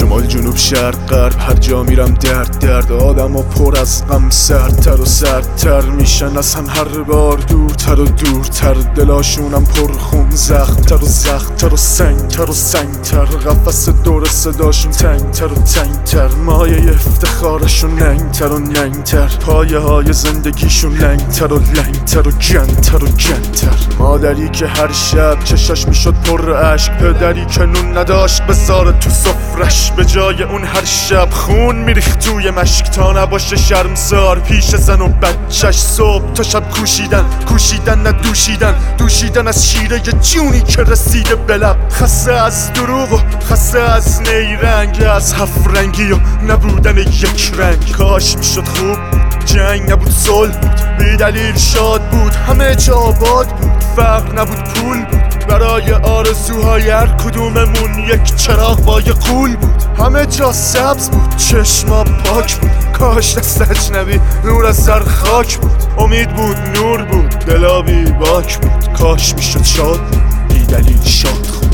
شمال جنوب شرق غرب هر جا میرم درد آدم و پر از غم سردتر و سردتر میشن از هم هر بار دورتر و دورتر دلاشونم پر خون زخمتر و زخمتر و سنگتر و سنگتر قفس دور صداشون تنگتر و تنگتر مایه افتخارشون ننگتر و ننگتر پایه های زندگیشون لنگتر و لنگتر و گندتر و گندتر مادری که هر شب چشاش میشد پر عشق پدری که نون نداشت بذاره تو سفرش به جای اون هر شب خون میریخت توی مشک تا نباشه شرمسار پیش زن و بچهش صبح تا شب کوشیدن نه دوشیدن از شیره جونی که رسیده به لب خسته از دروغ و خسته از نیرنگ از هفت رنگی و نبودن یک رنگ کاش میشد خوب جنگ نبود صلح بود بی دلیل شاد بود همه جا آباد بود فقر نبود پول بود برای آرزوهای هر کدوممون یک چراغ با یه قول بود همه جا سبز بود چشما پاک بود کاش دست اجنبی نور از سر خاک بود امید بود نور بود دلابی باک بود کاش میشد شاد بی دلیل شاد خود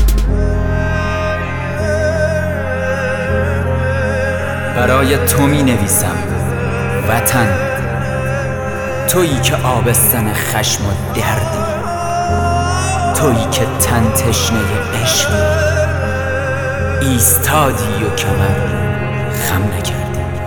برای تو می نویسم وطن تویی که آبستن خشم و دردی تویی که تن تشنه عشقی ایستادی و کمر خم نکردی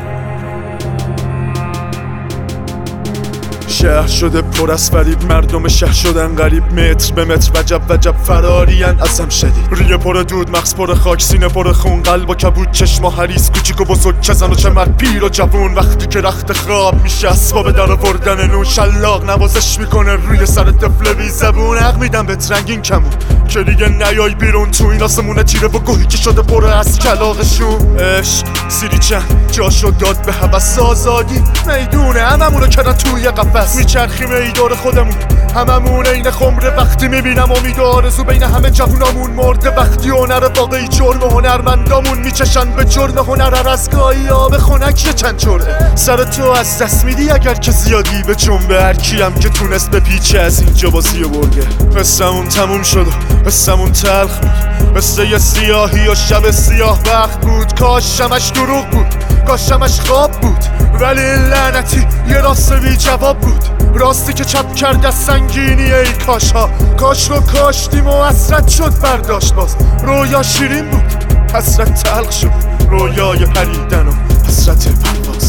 شهر شده پر از فریب مردم شهر شدن غریب متر به متر وجب فرارین ازم شدید ریه پر دود مغز پر خاک سینه پر خون قلب و کبود چشم و حریص کوچیک و بزرگ چه زن و چه مرد پیر و جوون وقتی که رخت خواب میشه اسباب در آوردن نون شلاق نوازش میکنه روی سر طفل بی زبون حق میدم بهت رنگین کمون که دیگه نیای بیرون تو این آسمونه تیره و گوهی که شده پر از کلاغشون عشق سیری چند جاشو داد به هوس آزادی میدونه هممونو کردن توی قفس میچرخیم ای دور خودمون هممون این خمره وقتی میبینم امید و آرزو بین همه جوونامون مرده وقتی هنر واقعی جرم هنرمندامون میچشن به جرم هنر هر از گاهی آب خنک یه چند جرعه سر تو از دست میدی اگر که زیادی به جنبه هر کیم که تونست به پیچه از اینجا بازی و برگه قصمون تموم شد و قصمون تلخ بود قصه سیاهی و شب سیاه وقت بود کاش شمش دروغ بود کاش شمش خواب بود ولی لعنتی یه راست بی جواب بود راستی که چپ کرد از سنگینی ای کاش ها کاش رو کاشتیم و حسرت شد برداشت باز رویا شیرین بود حسرت تلخ شد رویای پریدن و حسرت پرواز